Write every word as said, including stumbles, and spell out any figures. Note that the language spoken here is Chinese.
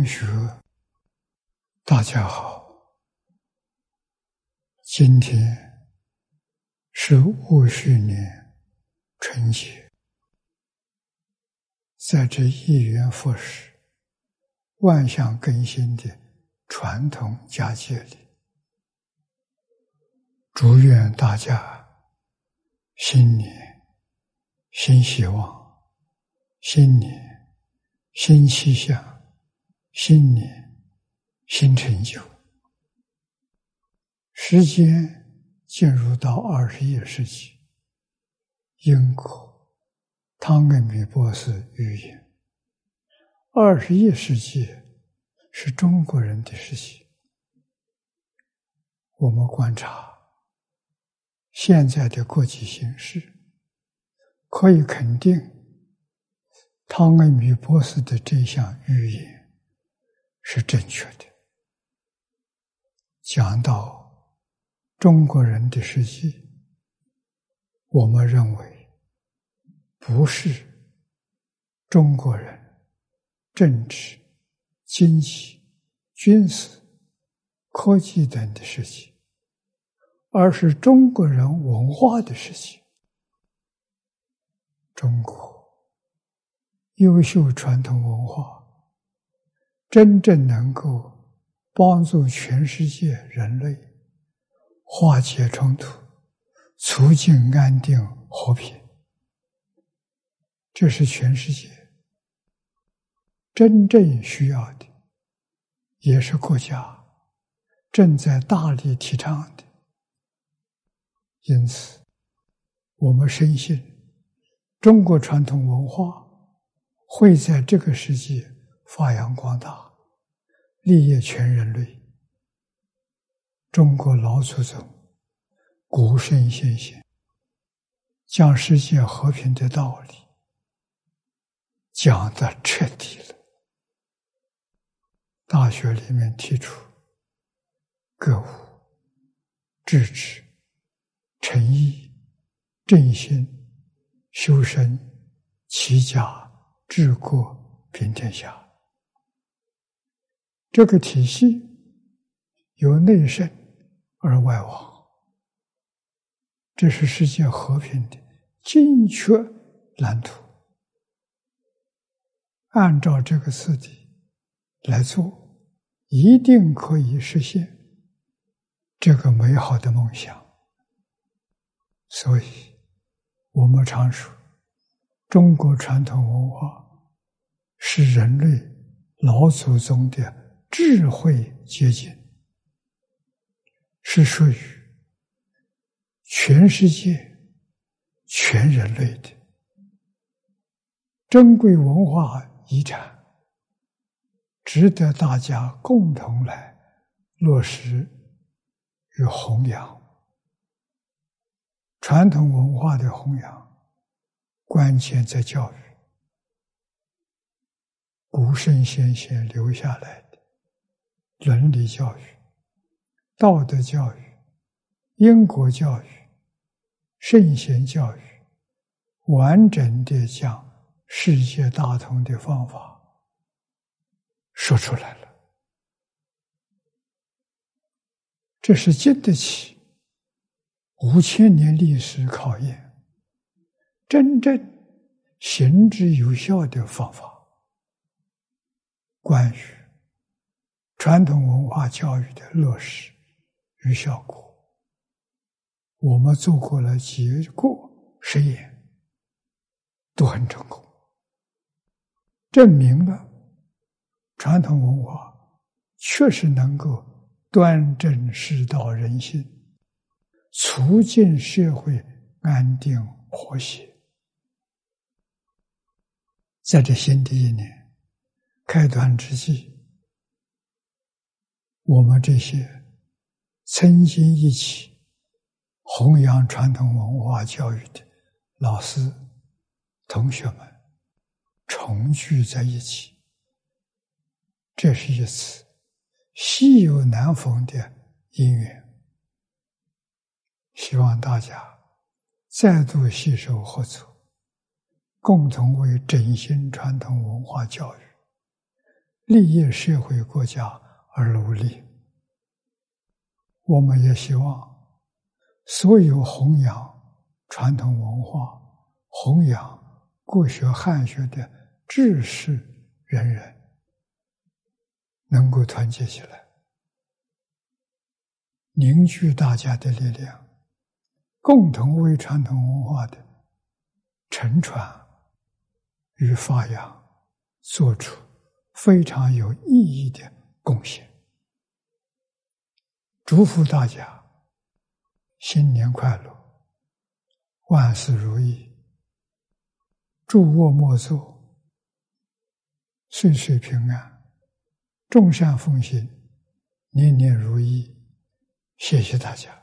学，大家好，今天是戊戌年春节，在这一元复始、万象更新的传统佳节里，祝愿大家新年新希望，新年新气象，新年新成就。时间进入到二十一世纪，英国汤恩比博士预言，二十一世纪是中国人的世纪。我们观察现在的国际形势，可以肯定汤恩比博士的这项预言是正确的。讲到中国人的世纪，我们认为不是中国人政治、经济、军事、科技等的事情，而是中国人文化的事情。中国优秀传统文化真正能够帮助全世界人类化解冲突，促进安定和平，这是全世界真正需要的，也是国家正在大力提倡的。因此我们深信中国传统文化会在这个世纪发扬光大，利益全人类。中国老祖宗古圣先贤将世界和平的道理讲得彻底了。大学里面提出歌舞、智智、诚意、正心、修身、齐家、治国、平天下。这个体系由内圣而外王，这是世界和平的精确蓝图。按照这个次第来做，一定可以实现这个美好的梦想。所以我们常说，中国传统文化是人类老祖宗的智慧结晶，是属于全世界全人类的珍贵文化遗产，值得大家共同来落实与弘扬。传统文化的弘扬，关键在教育。古圣先贤留下来的伦理教育、道德教育、因果教育、圣贤教育，完整地将世界大同的方法说出来了。这是经得起五千年历史考验，真正行之有效的方法。关于传统文化教育的落实与效果，我们做过了几个实验，都很成功，证明了传统文化确实能够端正世道人心，促进社会安定和谐。在这新的一年开端之际，我们这些曾经一起弘扬传统文化教育的老师、同学们重聚在一起，这是一次稀有难逢的因缘。希望大家再度携手合作，共同为振兴传统文化教育利益社会国家而努力。我们也希望所有弘扬传统文化、弘扬国学汉学的志士仁人能够团结起来，凝聚大家的力量，共同为传统文化的承传与发扬做出非常有意义的贡献。祝福大家新年快乐，万事如意，诸恶莫作，岁岁平安，众善奉行，年年如意。谢谢大家。